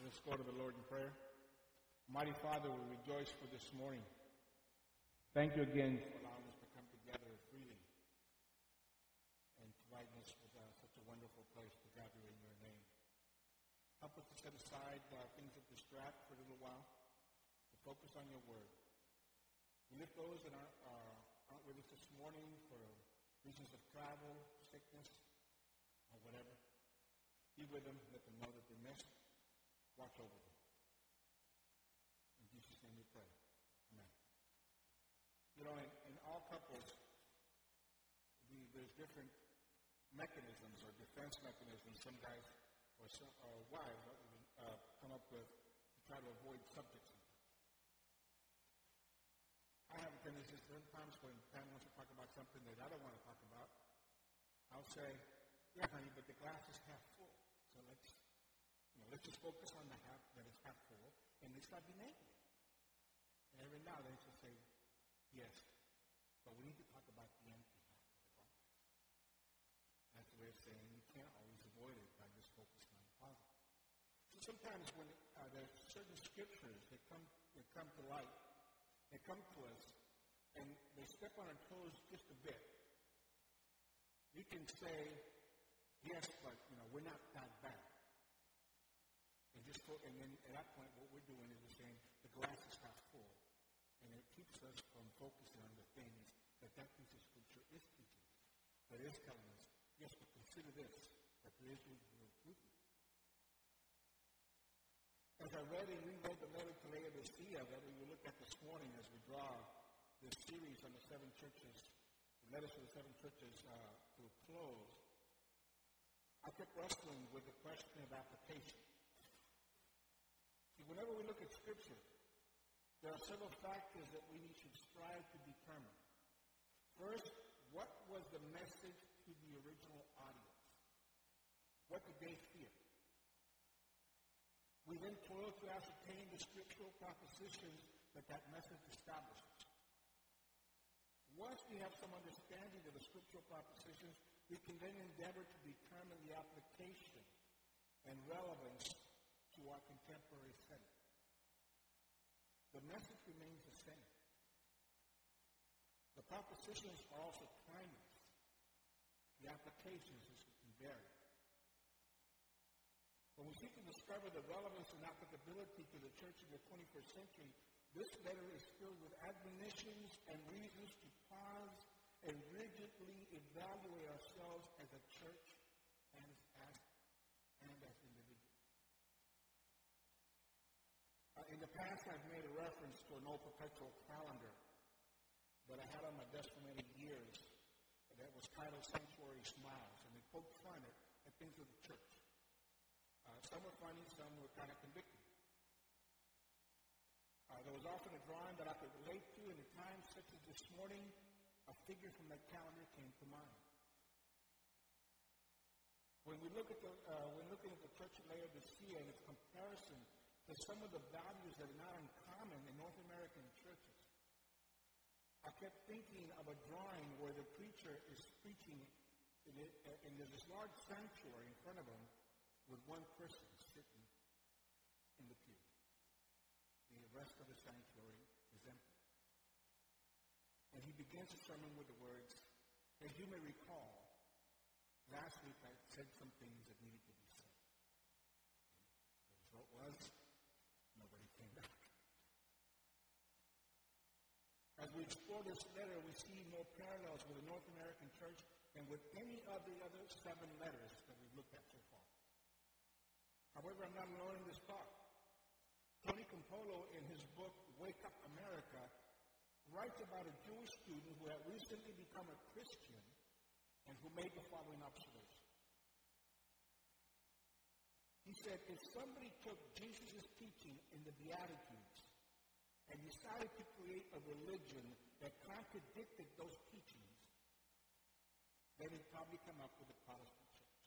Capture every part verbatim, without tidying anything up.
Let's go to the Lord in prayer. Mighty Father, we rejoice for this morning. Thank you again for allowing us to come together freely and providing us with uh, such a wonderful place to gather in your name. Help us to set aside uh, things that distract for a little while, to focus on your word. We lift those that aren't, uh, aren't with us this morning for reasons of travel, sickness, or whatever. Be with them, let them know that they're missed. Watch over them. In Jesus' name we pray. Amen. You know, in, in all couples, the, there's different mechanisms or defense mechanisms. Some guys or some uh, wives uh, come up with to try to avoid subjects. I have a tendency sometimes when Pam wants to talk about something that I don't want to talk about, I'll say, yeah, honey, but the glass is half full. So let's, you know, let's just focus on the half that is half full, and let's not be negative. And every now and then she'll say, yes, but we need to talk about the empty half of the glass. That's the way of saying you can't always avoid it by just focusing on the positive. So sometimes when uh, there's certain scriptures that come that come to light, they come to us, and they step on our toes just a bit. You can say, yes, but, you know, we're not that bad. And just fo- and then at that point, what we're doing is we're saying the glass is half full. And it keeps us from focusing on the things that that piece of scripture is teaching. That is telling us, yes, but consider this, that there is room for improvement. As I read and reread the letter to Laodicea that we will look at this morning as we draw this series on the seven churches, the letters to the seven churches uh, to a close, I kept wrestling with the question of application. See, whenever we look at Scripture, there are several factors that we should strive to determine. First, what was the message to the original audience? What did they hear? We then toil to ascertain the scriptural propositions that that message establishes. Once we have some understanding of the scriptural propositions, we can then endeavor to determine the application and relevance to our contemporary setting. The message remains the same. The propositions are also timeless. The applications can vary. When we seek to discover the relevance and applicability to the church in the twenty-first century, this letter is filled with admonitions and reasons to pause and rigidly evaluate ourselves as a church and as, and as individuals. Uh, in the past, I've made a reference to an old perpetual calendar that I had on my desk for many years that was titled Sanctuary Smiles, and they poked fun at, at things of the church. Uh, some were funny, some were kind of convicting. Uh, there was often a drawing that I could relate to, and at times such as this morning, a figure from that calendar came to mind. When we look at the, uh, when looking at the church of Laodicea and its comparison to some of the values that are not uncommon in North American churches, I kept thinking of a drawing where the preacher is preaching, in it, uh, and there's this large sanctuary in front of him, with one person sitting in the pew. The rest of the sanctuary is empty. And he begins the sermon with the words, as you may recall, last week I said some things that needed to be said. And the result was, nobody came back. As we explore this letter, we see no parallels with the North American church and with any of the other seven letters that we've looked at so far. However, I'm not alone in this thought. Tony Campolo, in his book, Wake Up America, writes about a Jewish student who had recently become a Christian and who made the following observation. He said, if somebody took Jesus' teaching in the Beatitudes and decided to create a religion that contradicted those teachings, then he'd probably come up with a Protestant.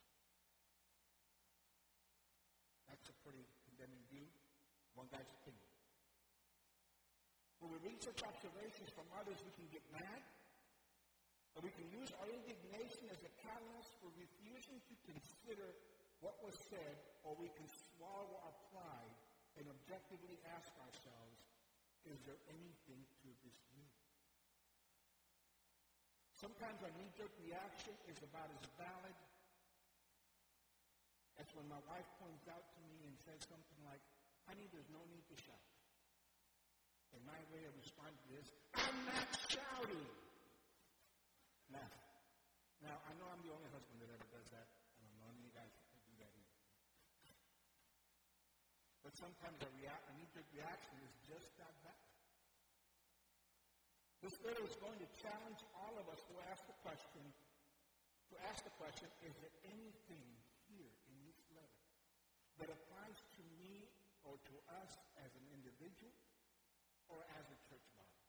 That's a pretty condemning view, one guy's opinion. When we read such observations from others, we can get mad, or we can use our indignation as a catalyst for refusing to consider what was said, or we can swallow our pride and objectively ask ourselves, is there anything to this need? Sometimes our knee-jerk reaction is about as valid as when my wife points out to me and says something like, honey, there's no need to shout. And my way of responding is, I'm not shouting. Now, now, I know I'm the only husband that ever does that, and I'm the only guy that do that either. But sometimes a, rea- a knee-jerk reaction is just that bad. This letter is going to challenge all of us to ask the question, to ask the question, is there anything here in this letter that applies to me or to us as an individual or as a church body?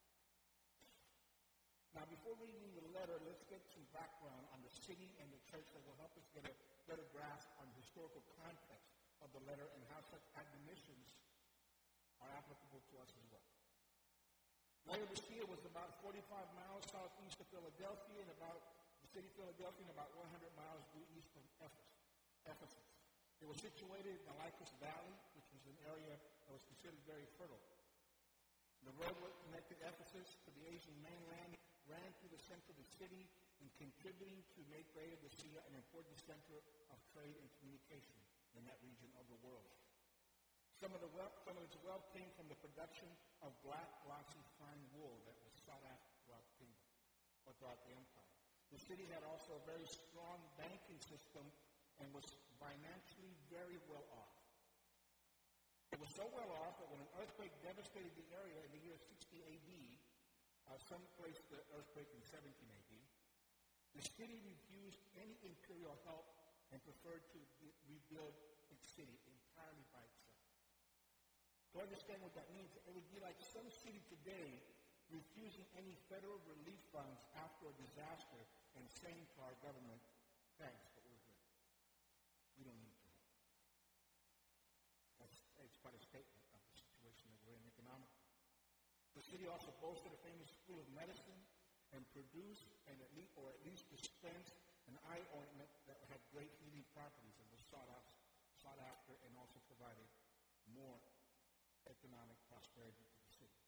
Now, before reading the letter, let's get some background on the city and the church that will help us get a better grasp on the historical context of the letter and how such admonitions are applicable to us as well. Laodicea was about forty-five miles southeast of Philadelphia and about the city of Philadelphia and about one hundred miles due east from Ephesus. It was situated in the Lycus Valley, which was an area that was considered very fertile. The road that connected Ephesus to the Asian mainland ran through the center of the city and contributing to make Laodicea an important center of trade and communication in that region of the world. Some of, the wealth, some of its wealth came from the production of black, glossy, fine wool that was sought after throughout the kingdom or throughout the empire. The city had also a very strong banking system and was financially very well off. It was so well off that when an earthquake devastated the area in the year sixty A D, uh, some placed the earthquake in seventeen A D, the city refused any imperial help and preferred to re- rebuild its city entirely by itself. To understand what that means, it would be like some city today refusing any federal relief funds after a disaster and saying to our government, thanks, but we're good. We don't need your help. That's, that's quite a statement of the situation that we're in economically. The city also boasted a famous school of medicine and produced, and at least, or at least dispensed, an eye ointment that had great healing properties and was sought, out, sought after and also provided more economic prosperity to the city.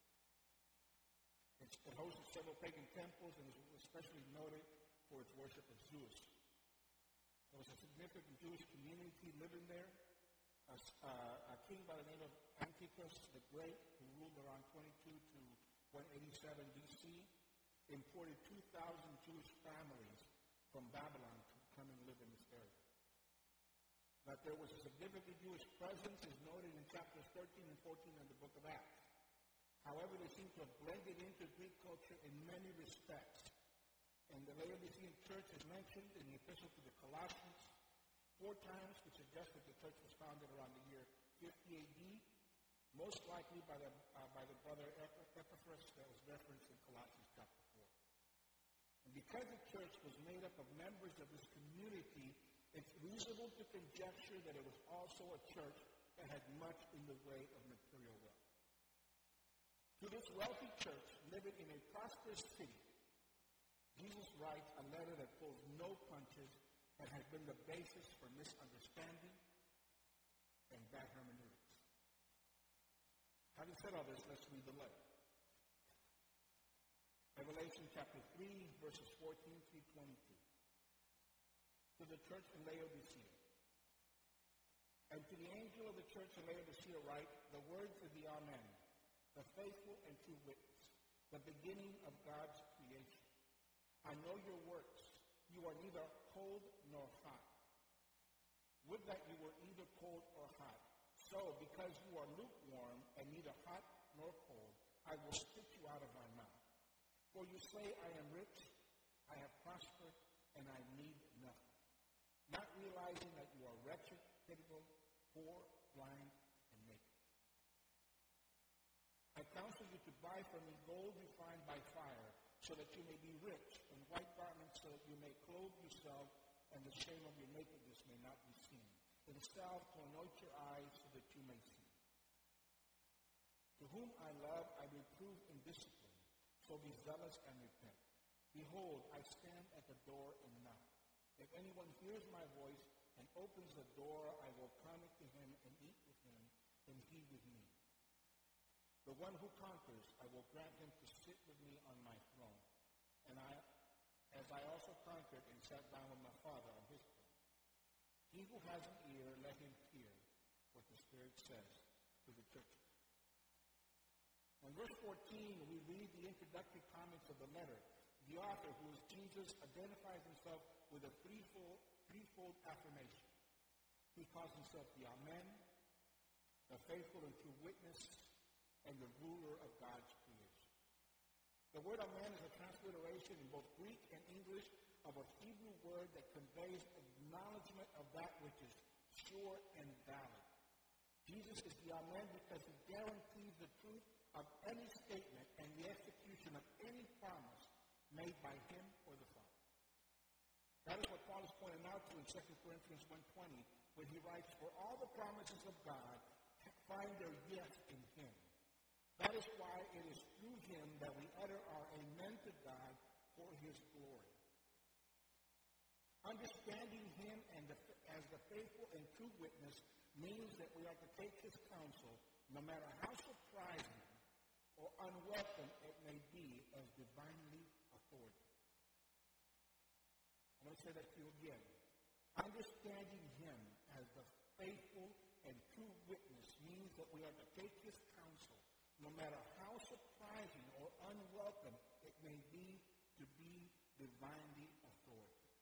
It hosted several pagan temples and was especially noted for its worship of Zeus. There was a significant Jewish community living there. A, uh, a king by the name of Antiochus the Great, who ruled around twenty-two to one eighty-seven B C, imported two thousand Jewish families from Babylon to come and live in this area. That there was a significant Jewish presence is noted in chapters thirteen and fourteen of the book of Acts. However, they seem to have blended into Greek culture in many respects. And the Laodicean church is mentioned in the epistle to the Colossians four times, which suggests that the church was founded around the year fifty A D, most likely by the, uh, by the brother Epaphras that was referenced in Colossians chapter four. And because the church was made up of members of this community, it's reasonable to conjecture that it was also a church that had much in the way of material wealth. To this wealthy church living in a prosperous city, Jesus writes a letter that pulls no punches and has been the basis for misunderstanding and bad hermeneutics. Having said all this, let's read the letter. Revelation chapter three, verses fourteen through twenty-two. To the church in Laodicea. And to the angel of the church in Laodicea write the words of the Amen, the faithful and true witness, the beginning of God's creation. I know your works. You are neither cold nor hot. Would that you were either cold or hot. So, because you are lukewarm and neither hot nor cold, I will spit you out of my mouth. For you say, I am rich, I have prospered, and I need nothing, not realizing that you are wretched, pitiable, poor, blind, and naked. I counsel you to buy from me gold refined by fire, so that you may be rich, and white garments so that you may clothe yourself, and the shame of your nakedness may not be seen. And salve to anoint your eyes so that you may see. To whom I love, I reprove and discipline. So be zealous and repent. Behold, I stand at the door and knock. If anyone hears my voice and opens the door, I will come to him and eat with him, and he with me. The one who conquers, I will grant him to sit with me on my throne, and I, as I also conquered and sat down with my Father on his throne. He who has an ear, let him hear what the Spirit says to the churches. In verse fourteen, we read the introductory comments of the letter. The author, who is Jesus, identifies himself with a threefold, threefold affirmation. He calls himself the Amen, the faithful and true witness, and the ruler of God's creation. The word Amen is a transliteration in both Greek and English of a Hebrew word that conveys acknowledgement of that which is sure and valid. Jesus is the Amen because he guarantees the truth of any statement and the execution of any promise made by him or the Father. That is what Paul is pointing out to in Second Corinthians one twenty, when he writes, "For all the promises of God find their yes in him. That is why it is through him that we utter our amen to God for his glory." Understanding him and the, as the faithful and true witness means that we are to take his counsel, no matter how surprising or unwelcome it may be, as divinely authoritative. I'm going to say that to you again. Understanding him as the faithful and true witness means that we are to take his counsel, no matter how surprising or unwelcome it may be, to be divinely authoritative.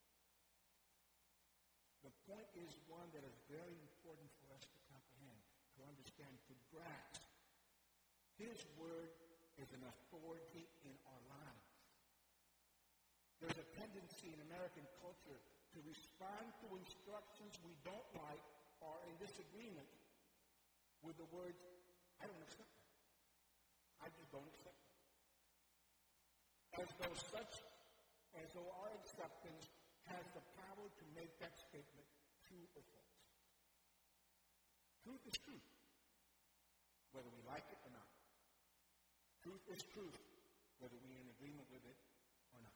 The point is one that is very important for us to comprehend, to understand, to grasp. His word is an authority in our lives. There's a tendency in American culture to respond to instructions we don't like or in disagreement with the words, "I don't accept that. I just don't accept it." As though such, as though our acceptance has the power to make that statement true or false. Truth is truth, whether we like it or not. Truth is truth, whether we're in agreement with it or not.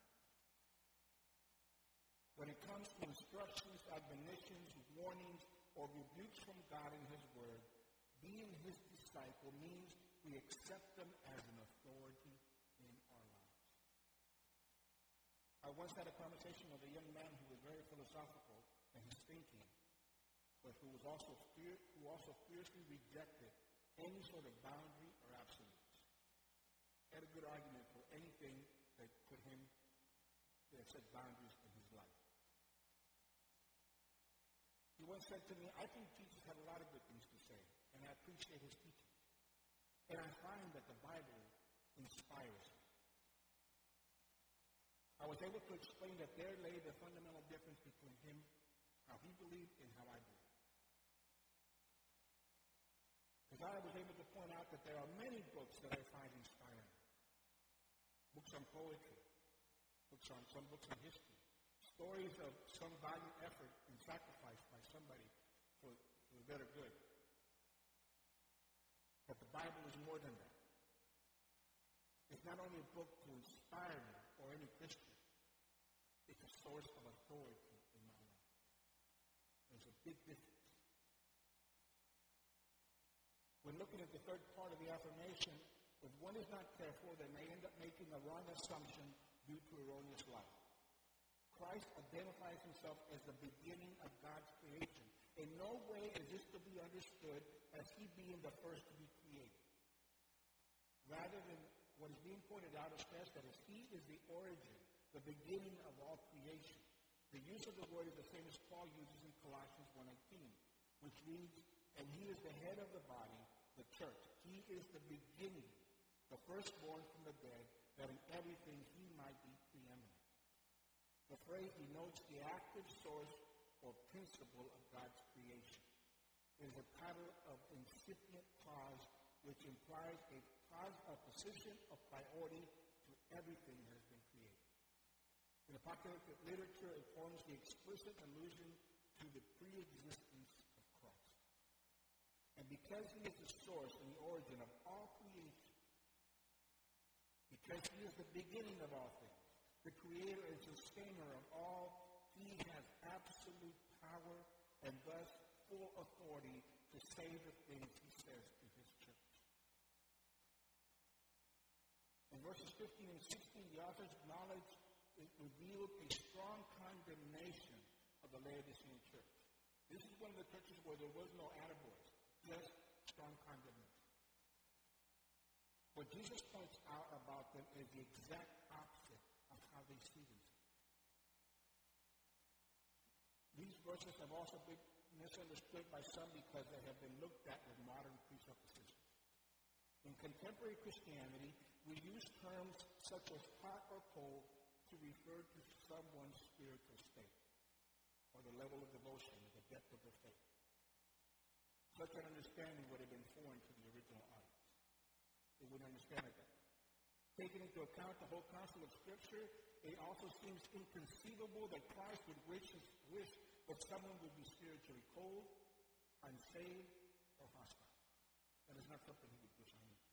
When it comes to instructions, admonitions, warnings, or rebukes from God in his word, being his disciple means we accept them as an authority in our lives. I once had a conversation with a young man who was very philosophical in his thinking, but who was also fear, who also fiercely rejected any sort of boundary or absolutes. He had a good argument for anything that put him, that set boundaries in his life. He once said to me, "I think Jesus had a lot of good things to say, and I appreciate his teaching. And I find that the Bible inspires me." I was able to explain that there lay the fundamental difference between him, how he believed, and how I believe. Because I was able to point out that there are many books that I find inspiring. Books on poetry, books on some books on history, stories of some valiant effort and sacrifice by somebody for, for the better good. But the Bible is more than that. It's not only a book to inspire me or any Christian. It's a source of authority in my life. There's a big difference. When looking at the third part of the affirmation, if one is not careful, they may end up making a wrong assumption due to erroneous life. Christ identifies himself as the beginning of God's creation. In no way is this to be understood as he being the first to be created. Rather than what is being pointed out is stressed that as he is the origin, the beginning of all creation. The use of the word is the same as Paul uses in Colossians one eighteen, which reads, "And he is the head of the body, the church. He is the beginning, the firstborn from the dead, that in everything he might be preeminent." The phrase denotes the active source or principle of God's creation. It is a title of incipient clause which implies a, a position of priority to everything that has been created. In apocalyptic literature, it forms the explicit allusion to the pre-existence of Christ. And because he is the source and the origin of all creation, because he is the beginning of all things, the creator and sustainer of all, he has absolute power and thus full authority to say the things he says to his church. verses fifteen and sixteen, the author's knowledge it revealed a strong condemnation of the Laodicean church. This is one of the churches where there was no attaboys, just strong condemnation. What Jesus points out about them is the exact opposite of how they see themselves. These verses have also been misunderstood by some because they have been looked at with modern presuppositions. In contemporary Christianity, we use terms such as hot or cold to refer to someone's spiritual state or the level of devotion or the depth of their faith. Such an understanding would have been foreign to the original audience. They wouldn't understand it. Taking into account the whole counsel of Scripture, it also seems inconceivable that Christ would wish, wish that someone would be spiritually cold, unsaved, or hostile. That is not something he would wish on you.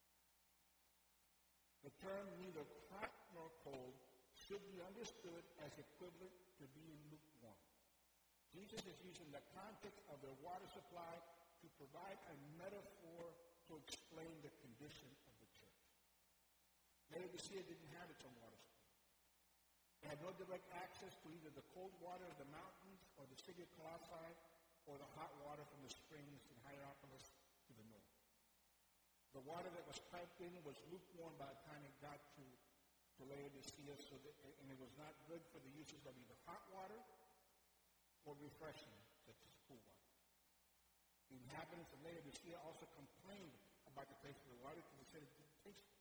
The term neither hot nor cold should be understood as equivalent to being lukewarm. Jesus is using the context of their water supply to provide a metaphor to explain the condition of the church. Laodicea didn't have its own water supply. They had no direct access to either the cold water of the mountains or the city of Colossae or the hot water from the springs in Hierapolis to the north. The water that was piped in was lukewarm by the time it got to, to Laodicea, so that, and it was not good for the uses of either hot water or refreshing, such as cool water. The inhabitants of Laodicea also complained about the taste of the water because they said it didn't taste good.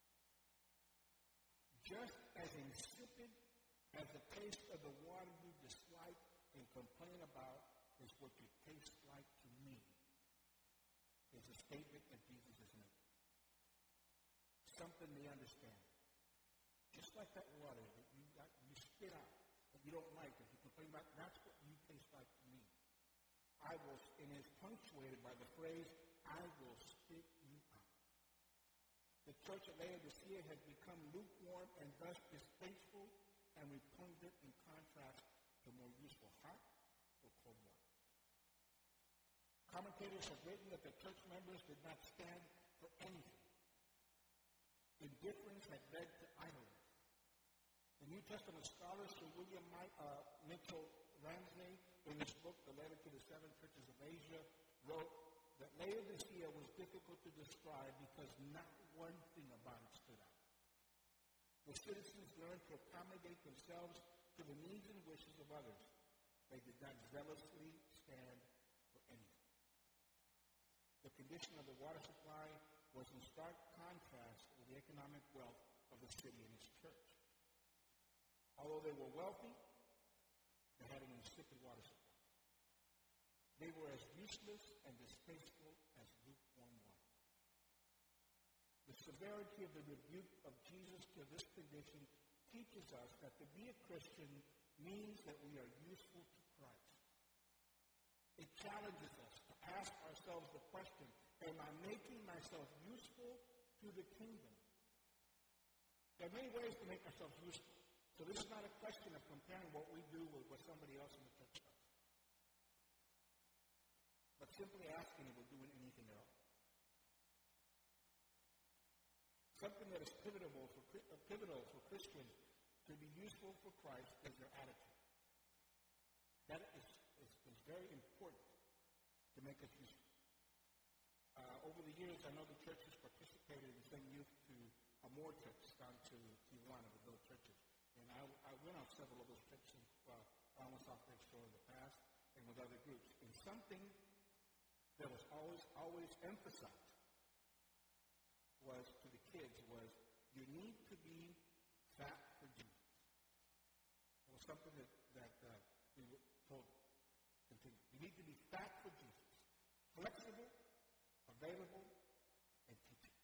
Just as insipid as the taste of the water you dislike and complain about is what you taste like to me, is a statement that Jesus is making. Something they understand. Just like that water that you got, you spit out, that you don't like, that you complain about, that's what you taste like to me. I will, and it's punctuated by the phrase, I will spit you out. The church at Laodicea has become lukewarm and thus distasteful and repugnant in contrast to more useful hot or cold water. Commentators have written that the church members did not stand for anything. Indifference had led to idleness. The New Testament scholar Sir William uh, Mitchell Ramsay, in his book, The Letter to the Seven Churches of Asia, wrote that Laodicea was difficult to describe because not one thing about it stood out. The citizens learned to accommodate themselves to the needs and wishes of others. They did not zealously stand for anything. The condition of the water supply was in stark contrast with the economic wealth of the city and its church. Although they were wealthy, they had an insipid water supply. They were as useless and distasteful as lukewarm water. The severity of the rebuke of Jesus to this condition teaches us that to be a Christian means that we are useful to Christ. It challenges us to ask ourselves the question, am I making myself useful to the kingdom? There are many ways to make ourselves useful. So this is not a question of comparing what we do with what somebody else in the church does, but simply asking if we're doing anything at all. Something that is pivotal for, uh, pivotal for Christians to be useful for Christ is their attitude. That is, is, is very important to make us useful. Uh, over the years, I know the church has participated in sending youth to Amor trips down to Tijuana, the little churches. And I, I went on several of those trips in, uh, almost off Lake Shore in the past and with other groups. And something that was always, always emphasized was to the kids was you need to be fat for Jesus. It was something that, that uh, we were told them. Continue. You need to be fat for Jesus. Flexible, available, and teaching.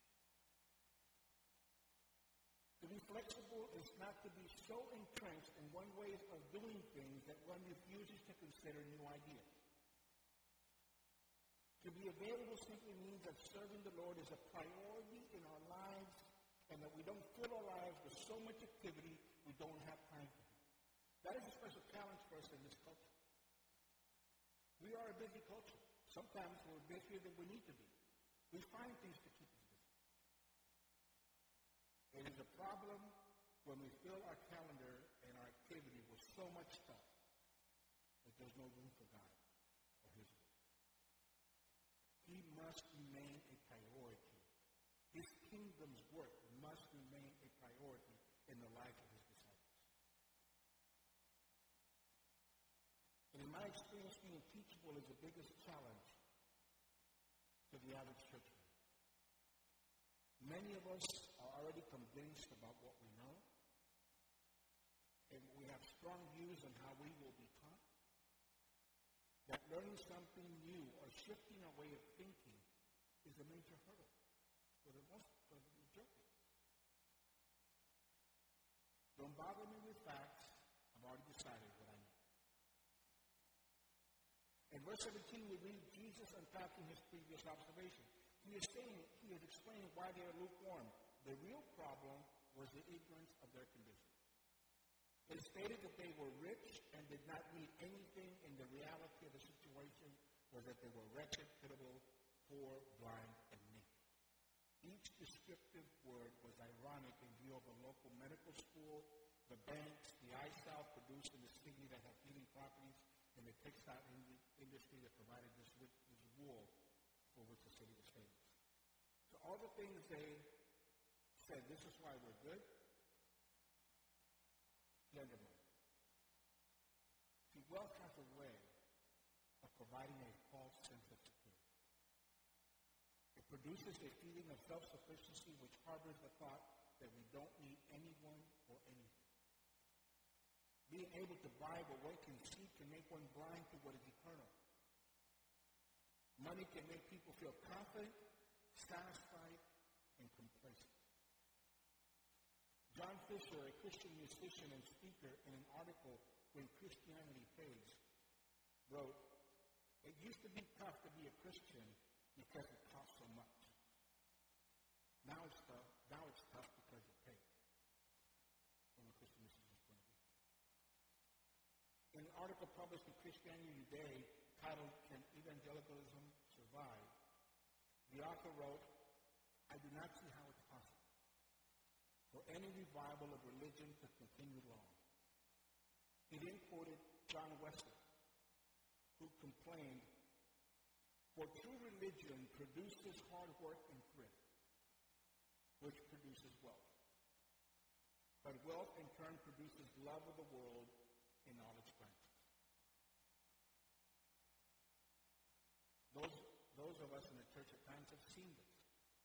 To be flexible is not to be so entrenched in one way of doing things that one refuses to consider new ideas. To be available simply means that serving the Lord is a priority in our lives and that we don't fill our lives with so much activity we don't have time for it. That is a special challenge for us in this culture. We are a busy culture. Sometimes we're busier than we need to be. We find things to keep us busy. It is a problem when we fill our calendar and our activity with so much stuff that there's no room for God or His will. He must remain a priority. His kingdom's work must remain a priority in the life of His disciples. And in my experience, being teachable is the biggest challenge to the average churchman. Many of us are already convinced about what we know, and we have strong views on how we will be taught. That learning something new or shifting our way of thinking is a major hurdle for the most for the majority. Don't bother me with facts. I've already decided what I know. In verse seventeen, we read Jesus unpacking his previous observation. He is saying, he is explaining why they are lukewarm. The real problem was the ignorance of their condition. It stated that they were rich and did not need anything, and the reality of the situation was that they were wretched, pitiable, poor, blind, and naked. Each descriptive word was ironic in view of the local medical school, the banks, the eye salve produced in the city that had healing properties, and the textile industry that provided this, this wool for which the city was famous. So all the things they said, this is why we're good, he undermined. See, wealth has a way of providing a false sense of security. It produces a feeling of self-sufficiency which harbors the thought that we don't need anyone or anything. Being able to buy what one can see can make one blind to what is eternal. Money can make people feel confident, satisfied, and complacent. John Fisher, a Christian musician and speaker, in an article When Christianity Pays, wrote, "It used to be tough to be a Christian because it cost so much. Now it's tough, now it's tough because it pays." From a Christian musician's point of view. In an article published in Christianity Today titled, "Can Evangelicalism Survive?" the author wrote, "I do not see how it's possible for any revival of religion to continue long." He then quoted John Wesley, who complained, "For true religion produces hard work and thrift, which produces wealth. But wealth in turn produces love of the world in all its branches." Those, those of us in the church at times have seen this.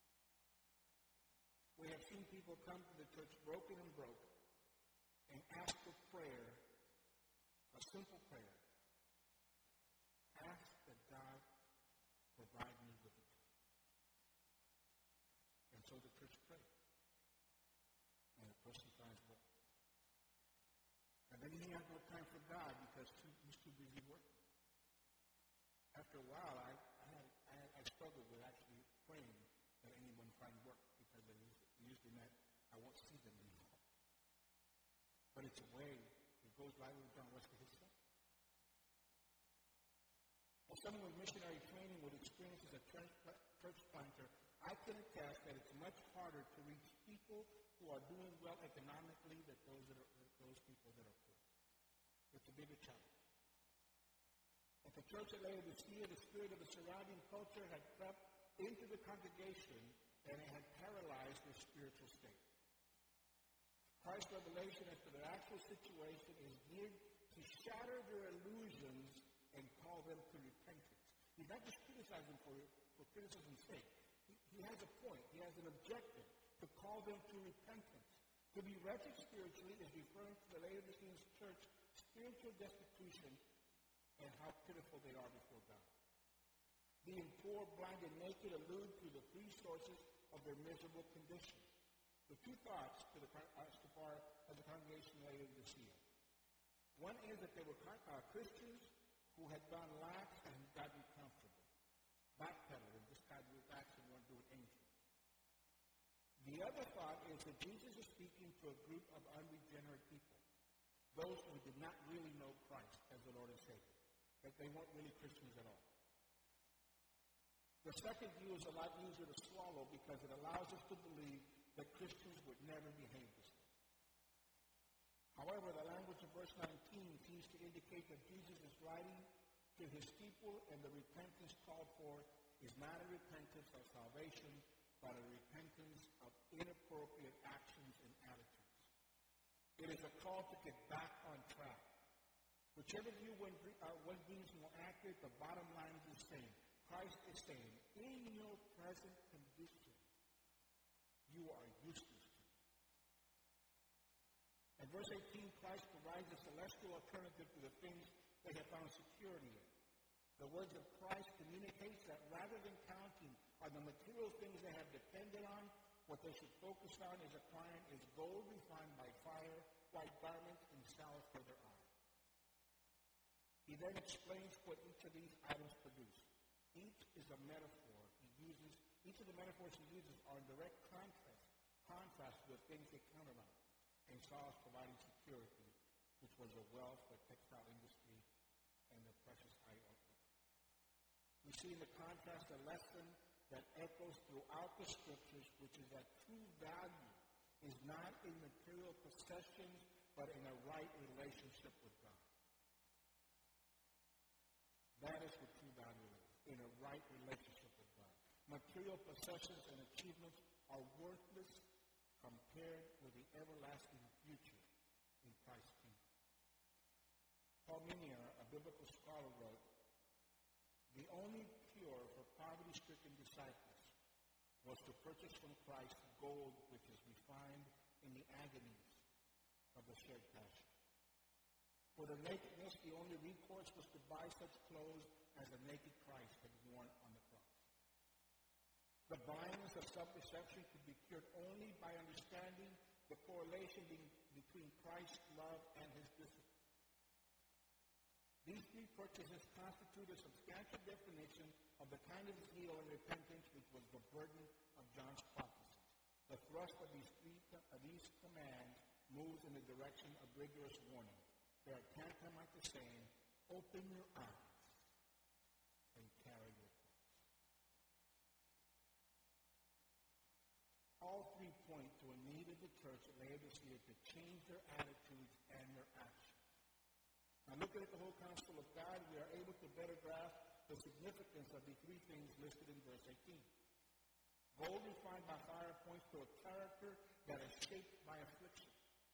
We have seen people come to the church broken and broke and ask for prayer, a simple prayer. Ask that God provide me with it. And so the church prayed. And the person finds work. And then he has no time for God because he's too busy working. After a while, I, I, had, I, had, I struggled with actually praying that anyone find work because it usually meant I won't see them anymore. But it's a way, it goes right with John Wesley himself. As someone with missionary training with experience as a church, church planter, I can attest that it's much harder to reach people who are doing well economically than those, that are, those people that are poor. It's a bigger challenge. At the church at Laodicea, the spirit of the surrounding culture had crept into the congregation and it had paralyzed their spiritual state. Christ's revelation as to their actual situation is geared to shatter their illusions and call them to repentance. He's not just criticizing for, for criticism's sake. He, he has a point. He has an objective to call them to repentance. To be wretched spiritually is referring to the Laodicean church spiritual destitution and how pitiful they are before God. Being poor, blind, and naked allude to the three sources of their miserable condition. The two thoughts to the, as far as the congregation of Laodicea. One is that they were uh, Christians who had gone lax and gotten comfortable, backpedaled, and just got relax and weren't doing anything. The other thought is that Jesus is speaking to a group of unregenerate people, those who did not really know Christ as the Lord and Savior, that they weren't really Christians at all. The second view is a lot easier to swallow because it allows us to believe that Christians would never behave this way. However, the language of verse nineteen seems to indicate that Jesus is writing to his people, and the repentance called for is not a repentance of salvation, but a repentance of inappropriate actions and attitudes. It is a call to get back on track. Whichever view one, uh, one deems more accurate, the bottom line is the same. Christ is saying, in your present condition, you are useless to me. In verse eighteen, Christ provides a celestial alternative to the things they have found security in. The words of Christ communicates that rather than counting on the material things they have depended on, what they should focus on as a client is gold refined by fire, white garments, and salve for their eye. He then explains what each of these items produce. Each is a metaphor he uses. Each of the metaphors he uses are in direct contrast, contrast to the things they counted on. And Saul's providing security, which was a wealth, the textile industry, and the precious eye ointment. We see in the contrast a lesson that echoes throughout the scriptures, which is that true value is not in material possessions, but in a right relationship with God. That is what true value is, in a right relationship with God. Material possessions and achievements are worthless compared with the everlasting future in Christ's kingdom. Paul Minier, a biblical scholar, wrote, "The only cure for poverty-stricken disciples was to purchase from Christ gold which is refined in the agonies of the shared passion. For their nakedness, the only recourse was to buy such clothes as the naked Christ had worn on the cross. The blindness of self-deception could be cured only by understanding the correlation be- between Christ's love and his discipline. These three purchases constitute a substantial definition of the kind of zeal and repentance which was the burden of John's prophecy. The thrust of these three of these commands moves in the direction of rigorous warning. They are tantamount to saying, open your eyes and carry your cross." All three point to a need of the church at Laodicea to change their attitudes and their actions. Now, looking at the whole counsel of God, we are able to better grasp the significance of the three things listed in verse eighteen. Gold refined by fire points to a character that is shaped by affliction.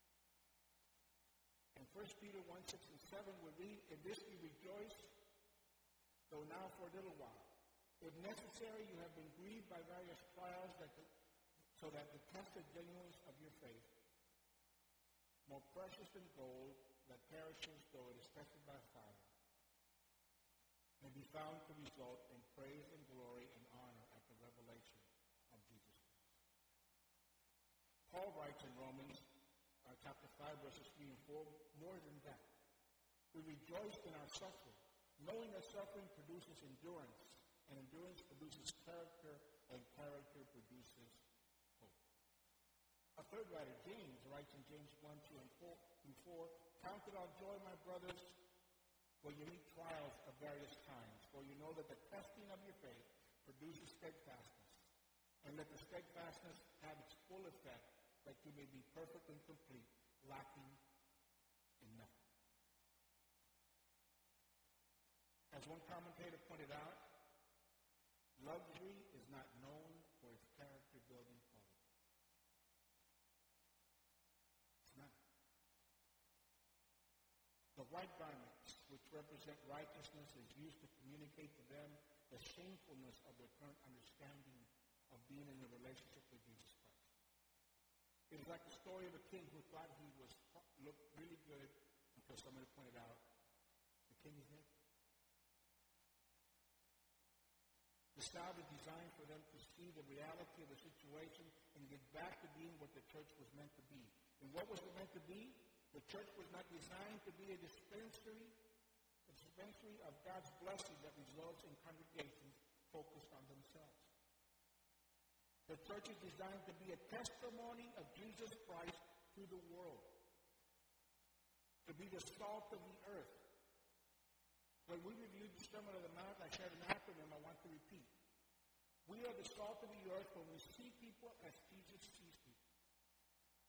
In First Peter one, six, and seven, we read, "In this we rejoice, though now for a little while. If necessary, you have been grieved by various trials, that the, so that the tested genuineness of your faith, more precious than gold that perishes though it is tested by fire, may be found to result in praise and glory and honor at the revelation of Jesus Christ." Paul writes in Romans uh, chapter five, verses three and four, more than that. "We rejoice in our suffering, knowing that suffering produces endurance, and endurance produces character, and character produces hope." A third writer, James, writes in James one, two, and four, "Count it all joy, my brothers, when you meet trials of various kinds, for you know that the testing of your faith produces steadfastness, and let the steadfastness have its full effect, that you may be perfect and complete, lacking in nothing." As one commentator pointed out, luxury is not known for its character-building quality. It's not. The white garments, which represent righteousness, is used to communicate to them the shamefulness of their current understanding of being in a relationship with Jesus Christ. It is like the story of a king who thought he was looked really good until somebody pointed out, the king is dead. The salve is designed for them to see the reality of the situation and get back to being what the church was meant to be. And what was it meant to be? The church was not designed to be a dispensary, a dispensary of God's blessing that results in congregations focused on themselves. The church is designed to be a testimony of Jesus Christ to the world, to be the salt of the earth. When we reviewed the Sermon on the Mount, I shared an acronym I want to repeat. We are the salt of the earth when we see people as Jesus sees people.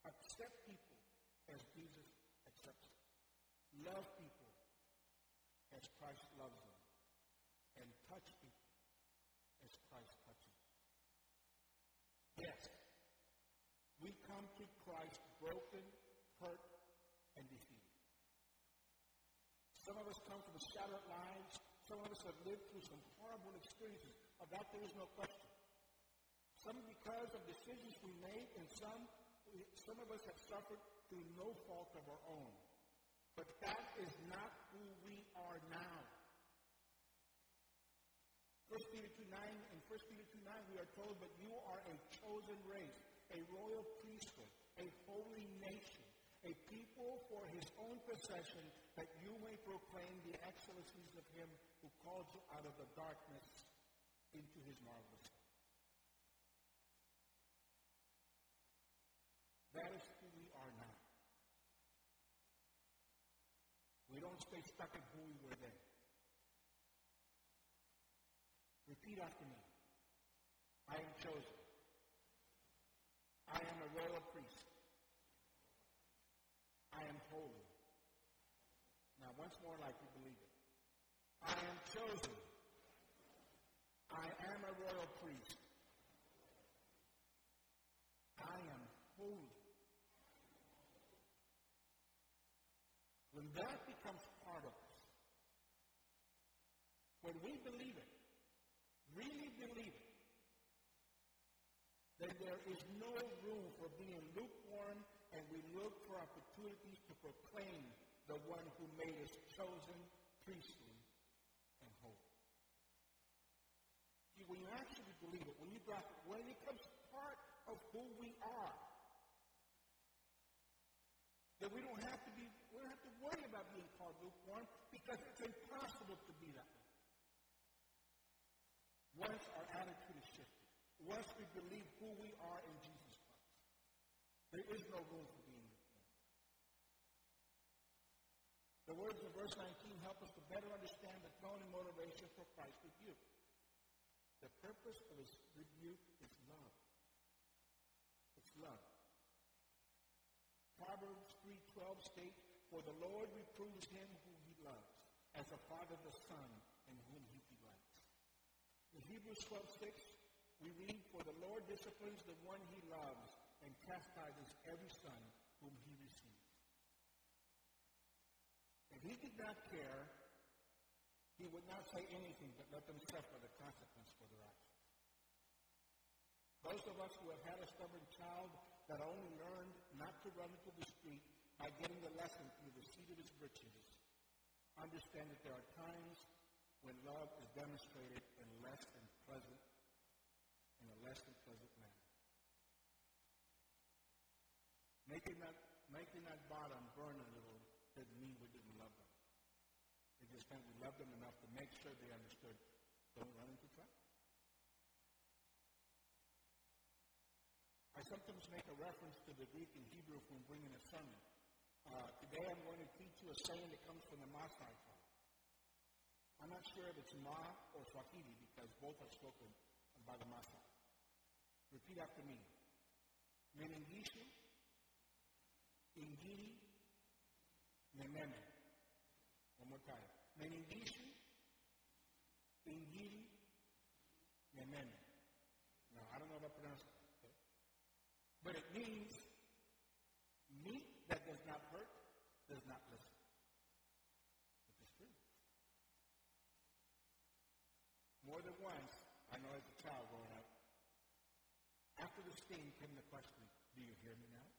Accept people as Jesus accepts them. Love people as Christ loves them. And touch people as Christ touches them. Yes, we come to Christ broken, hurt, and defeated. Some of us come from shattered lives. Some of us have lived through some horrible experiences. Of that, there is no question. Some because of decisions we made, and some, some of us have suffered through no fault of our own. But that is not who we are now. First Peter two nine, in First Peter two nine, we are told, but you are a chosen race, a royal priesthood, a holy nation, a people for his own possession, that you may proclaim the excellencies of him who called you out of the darkness into his marvelous light. That is who we are now. We don't stay stuck in who we were then. Repeat after me. I am chosen. I am a royal priest. I am holy. Now, once more, like you believe it. I am chosen. I am a royal priest. I am holy. When that becomes part of us, when we believe it, really believe it, then there is no room for being lukewarm, and we look for opportunities to proclaim the one who made us chosen, priestly, and holy. See, when you actually believe it, when you grasp it, when it becomes part of who we are, then we don't have to be, we don't have to worry about being called lukewarm, because it's impossible to be that way. Once our attitude is shifted, once we believe who we are in Jesus Christ, there is no room for being lukewarm. The words of verse nineteen help us to better understand the tone and motivation for Christ's rebuke. The purpose of his rebuke is love. It's love. Proverbs three twelve states, for the Lord reproves him whom he loves, as a father the son in whom he delights. In Hebrews twelve six, we read, for the Lord disciplines the one he loves and chastises every son whom he receives. If he did not care, he would not say anything but let them suffer the consequence for their actions. Those of us who have had a stubborn child that only learned not to run into the street by getting the lesson through the seat of his britches understand that there are times when love is demonstrated in less than pleasant, in a less than pleasant manner. Making that, making that bottom burn a little didn't mean we didn't love them. It just meant we loved them enough to make sure they understood, don't run into trouble. I sometimes make a reference to the Greek and Hebrew when bringing a sermon. Uh, today I'm going to teach you a saying that comes from the Maasai tribe. I'm not sure if it's Ma or Swahili because both are spoken by the Maasai. Repeat after me. Meningishu, Ingiri, Nemene. One more time. Meningishu, Ingiri, Nemene. Now, I don't know if I pronounced it. But it means meat that does not hurt does not listen. Which is true. More than once, I know as a child growing up, after the sting came the question, do you hear me now?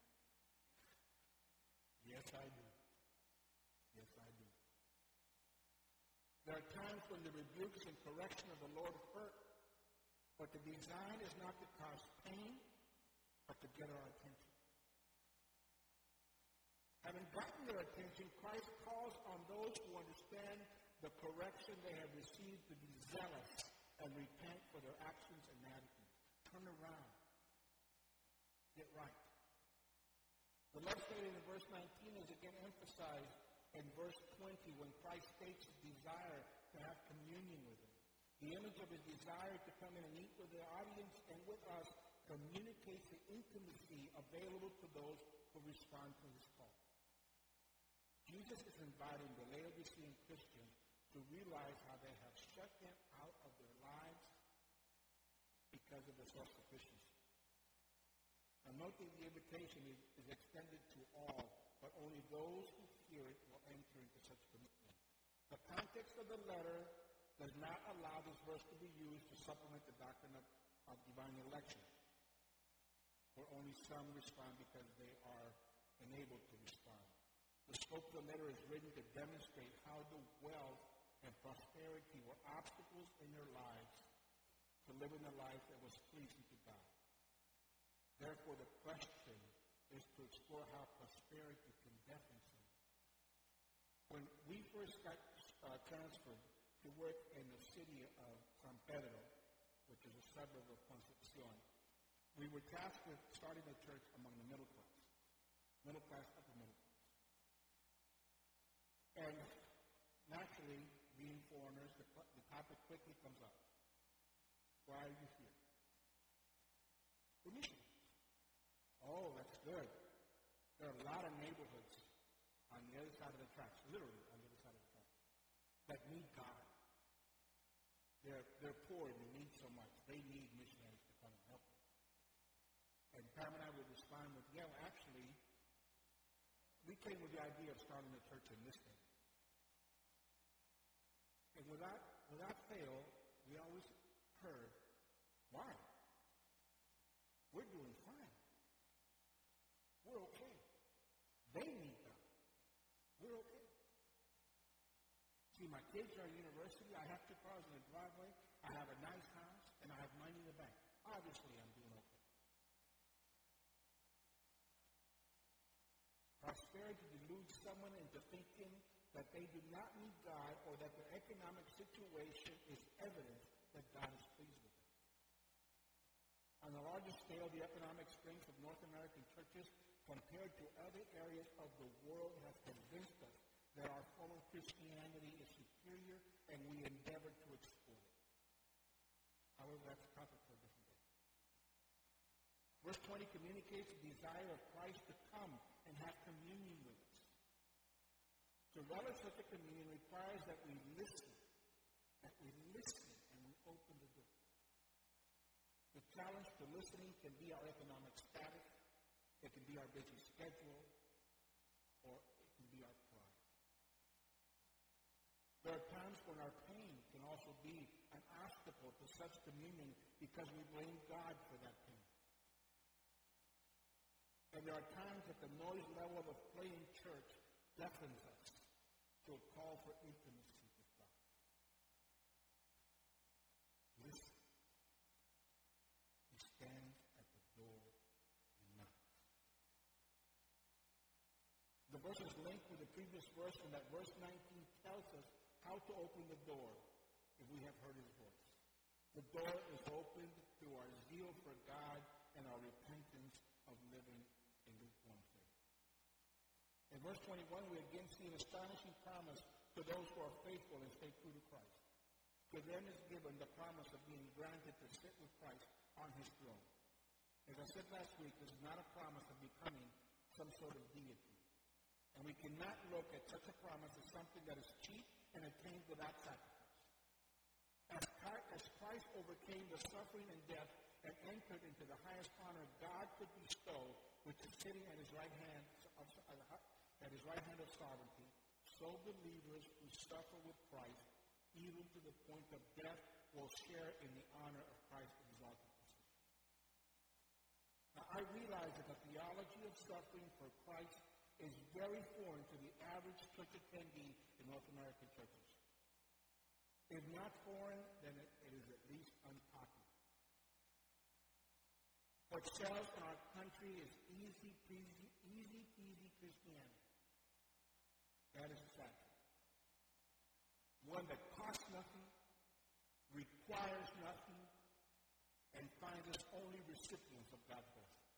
Yes, I do. Yes, I do. There are times when the rebukes and correction of the Lord hurt, but the design is not to cause pain, but to get our attention. Having gotten their attention, Christ calls on those who understand the correction they have received to be zealous and repent for their actions and attitudes. Turn around. Get right. The love stated in verse nineteen is again emphasized in verse twenty when Christ states his desire to have communion with him. The image of his desire to come in and eat with the audience and with us communicates the intimacy available to those who respond to his call. Jesus is inviting the Laodicean Christians to realize how they have shut him out of their lives because of their self-sufficiency. Now note that the invitation is, is extended to all, but only those who hear it will enter into such commitment. The context of the letter does not allow this verse to be used to supplement the doctrine of, of divine election, where only some respond because they are enabled to respond. The scope of the letter is written to demonstrate how the wealth and prosperity were obstacles in their lives to living a life that was pleasing to God. Therefore, the question is to explore how prosperity can deafen sin. When we first got uh, transferred to work in the city of San Pedro, which is a suburb of Concepcion, we were tasked with starting a church among the middle class, middle class, upper middle class. And naturally, being foreigners, the, the topic quickly comes up. Why are you here? We're missionaries. Oh, that's good. There are a lot of neighborhoods on the other side of the tracks, literally on the other side of the tracks, that need God. They're, they're poor and they need so much. They need missionaries to come and help them. And Pam and I would respond with, yeah, well, actually, we came with the idea of starting a church in this thing. And without, without fail, we always heard, why? We're doing fine. We're okay. They need God. We're okay. See, my kids are at university. I have two cars in the driveway. I have a nice house, and I have money in the bank. Obviously, I'm doing okay. Prosperity deludes someone into thinking that they do not need God or that their economic situation is evidence that God is pleased with them. On a larger scale, the economic strength of North American churches compared to other areas of the world has convinced us that our form of Christianity is superior and we endeavor to exploit it. However, that's a topic for a different day. Verse twenty communicates the desire of Christ to come and have communion with us. To relish such a communion requires that we listen, that we listen and we open the door. The challenge to listening can be our economic status, it can be our busy schedule, or it can be our pride. There are times when our pain can also be an obstacle to such communion because we blame God for that pain. And there are times that the noise level of playing church deafens us to a call for intimacy with God. Listen. He stands at the door and knocks. The verse is linked with the previous verse, and that verse nineteen tells us how to open the door if we have heard his voice. The door is opened through our zeal for God and our repentance of living in lukewarm faith. In verse twenty-one, we again see an astonishing promise to those who are faithful and stay true to Christ. To them is given the promise of being granted to sit with Christ on his throne. As I said last week, this is not a promise of becoming some sort of deity. And we cannot look at such a promise as something that is cheap and attained without sacrifice. As Christ overcame the suffering and death and entered into the highest honor God could bestow, which is sitting at his right hand of, at his right hand of sovereignty, so believers who suffer with Christ, even to the point of death, will share in the honor of Christ's exalted position. Now, I realize that the theology of suffering for Christ is very foreign to the average church attendee in North American churches. If not foreign, then it, it is at least unpopular. What sells in our country is easy peasy, easy peasy Christianity. That is the fact. One that costs nothing, requires nothing, and finds us only recipients of God's blessing.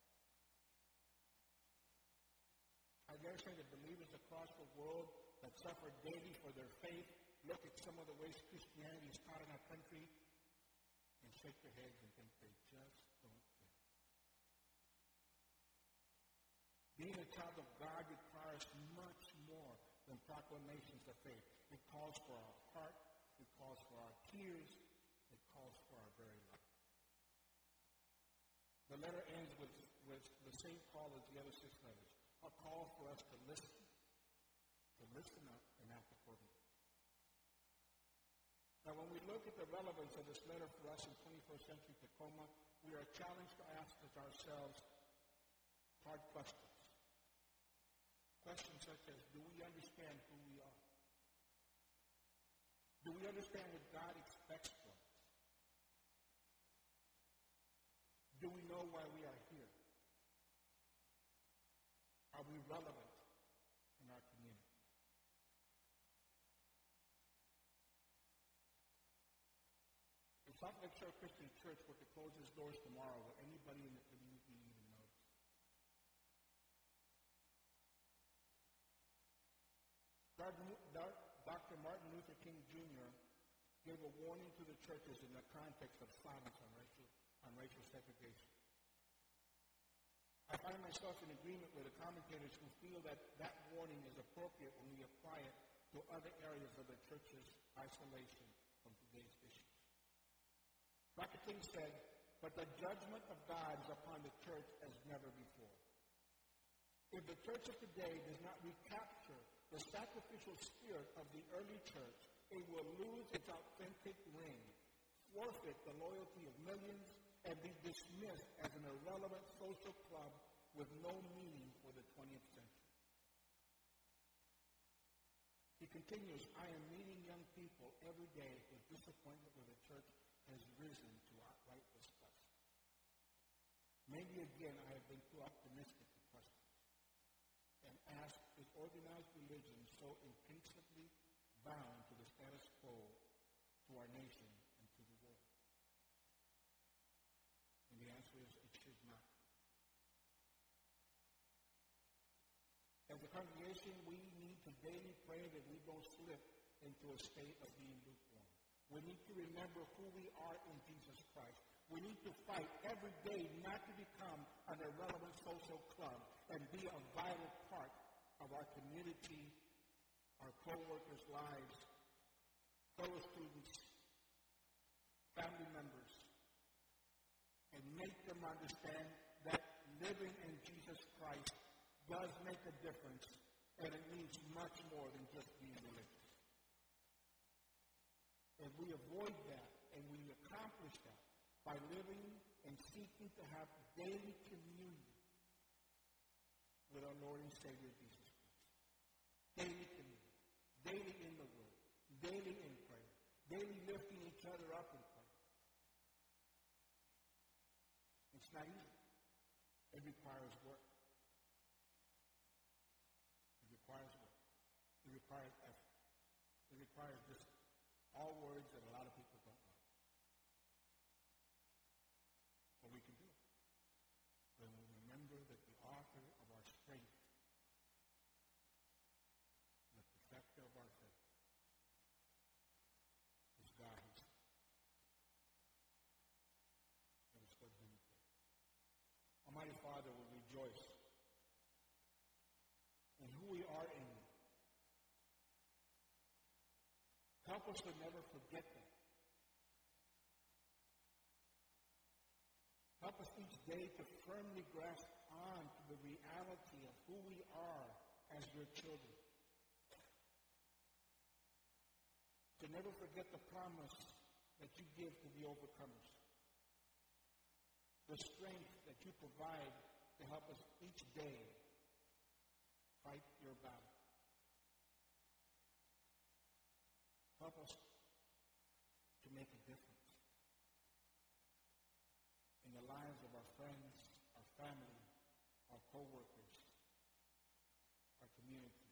I dare say that believers across the world that suffer daily for their faith look at some of the ways Christianity is taught in our country and shake their heads and think they just don't get it. Being a child of God requires much more than proclamations of faith. It calls for our heart. It calls for our tears. It calls for our very life. The letter ends with, with the same call as the other six letters, a call for us to listen, to listen up and act accordingly. Now, when we look at the relevance of this letter for us in twenty-first century Tacoma, we are challenged to ask ourselves hard questions. Questions such as, do we understand who we are? Do we understand what God expects from us? Do we know why we are here? Are we relevant in our community? If Salt Lake Shore Christian Church were to close its doors tomorrow, would anybody in the community even notice? Doctor Martin Luther King Junior gave a warning to the churches in the context of silence on racial, on racial segregation. I find myself in agreement with the commentators who feel that that warning is appropriate when we apply it to other areas of the church's isolation from today's issues. Doctor King said, but the judgment of God is upon the church as never before. If the church of today does not recapture the sacrificial spirit of the early church, it will lose its authentic ring, forfeit the loyalty of millions, and be dismissed as an irrelevant social club with no meaning for the twentieth century. He continues, I am meeting young people every day whose disappointment with the church has risen to outright disgust. Maybe again I have been too optimistic to question and ask, is organized religion so intrinsically bound to the status quo, to our nation, and to the world? And the answer is, it should not. As a congregation, we need to daily pray that we don't slip into a state of being lukewarm. We need to remember who we are in Jesus Christ. We need to fight every day not to become an irrelevant social club and be a vital part of our community, our co-workers' lives, fellow students, family members, and make them understand that living in Jesus Christ does make a difference, and it means much more than just being religious. If we avoid that and we accomplish that by living and seeking to have daily communion with our Lord and Savior Jesus Christ, daily communion, daily in the Word, daily in prayer, daily lifting each other up in prayer. It's not easy. It requires work. It requires work. It requires effort. It requires discipline. All words that a lot of people don't like. But we can do it. When we remember that the author of our strength, the perfecter of our faith, is God Himself. Let us go do it. Almighty Father, we rejoice in who we are in You. Help us to never forget that. Help us each day to firmly grasp on to the reality of who we are as Your children. To never forget the promise that You give to the overcomers. The strength that You provide to help us each day fight Your battle. Help us to make a difference in the lives of our friends, our family, our co-workers, our community.